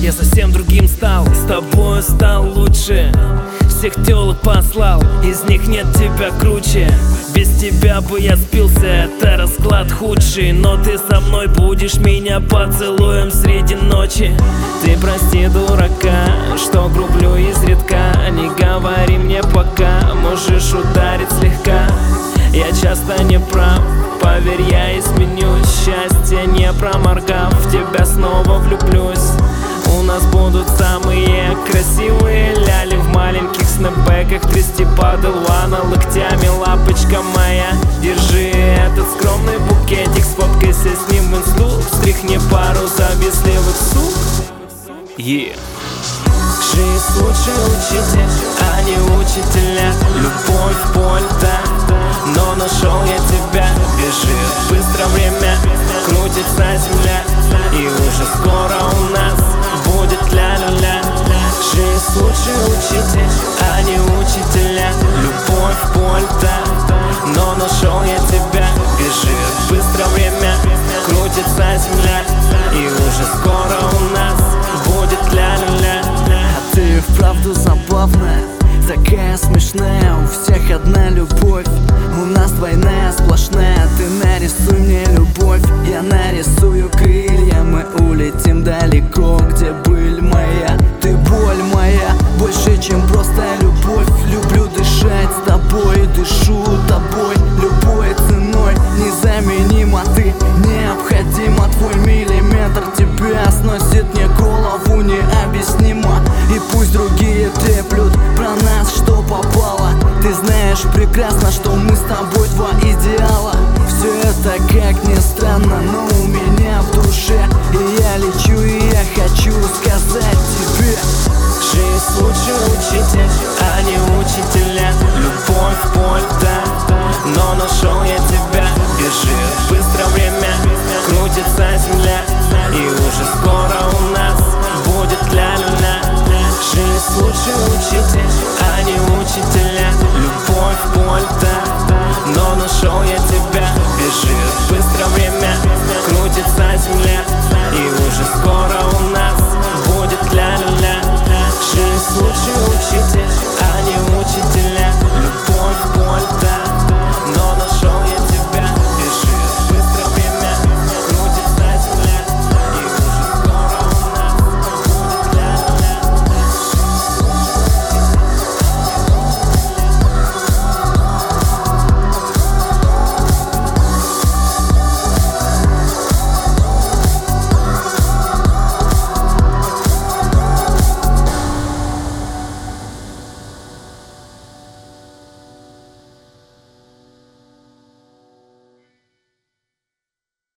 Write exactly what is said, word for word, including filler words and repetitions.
я совсем другим стал. С тобою стал лучше, всех тёлок послал, из них нет тебя круче. Без тебя бы я спился, это расклад худший. Но ты со мной будешь меня поцелуем среди ночи. Ты прости, дурака, что грублю изредка. Не говори мне пока, можешь ударить слегка. Я часто не прав, поверь, я изменюсь. Счастье не проморгав, в тебя снова влюблюсь. У нас будут самые красивые ляли в маленьких снэпбэках. Трясти падалвана локтями, лапочка моя. Держи этот скромный букетик, сфоткайся с ним в инсту. Встряхни пару завистливых сук. Yeah. Жизнь лучший учитель, а не учителя. Любовь, боль, да, но нашел я тебя. Бежит быстро время, крутится земля, и уже скоро у нас будет ля-ля-ля. Жизнь лучший учитель, а не учителя. Любовь, боль, да, но нашел я тебя. Бежит быстро время, крутится земля, и уже скоро у нас будет ля-ля-ля. А ты вправду забавная, такая смешная. У всех одна любовь, у нас двойная сплошная. Ты нарисуй мне любовь, я нарисую крылья. Мы улетим далеко, где быль моя. Ты боль моя, больше чем просто любовь. Люблю дышать с тобой, дышу тобой любой ценой. Незаменима ты, необходима. Твой миллиметр тебя сносит мне голову необъяснимо. И пусть другие треплют про нас, что попало. Ты знаешь прекрасно, что мы с тобой два идеала. Все это, как ни странно, но у меня в душе. И я лечу, и я хочу сказать тебе: жизнь лучший учитель, а не учителя. Любовь, боль, да, но нашел я тебя. Бежит быстро время, крутится земля, и уже скоро у нас будет ля-ля-ля. Жизнь лучший учитель, а не учителя. Любовь, боль, да, но нашел я тебя. Бежит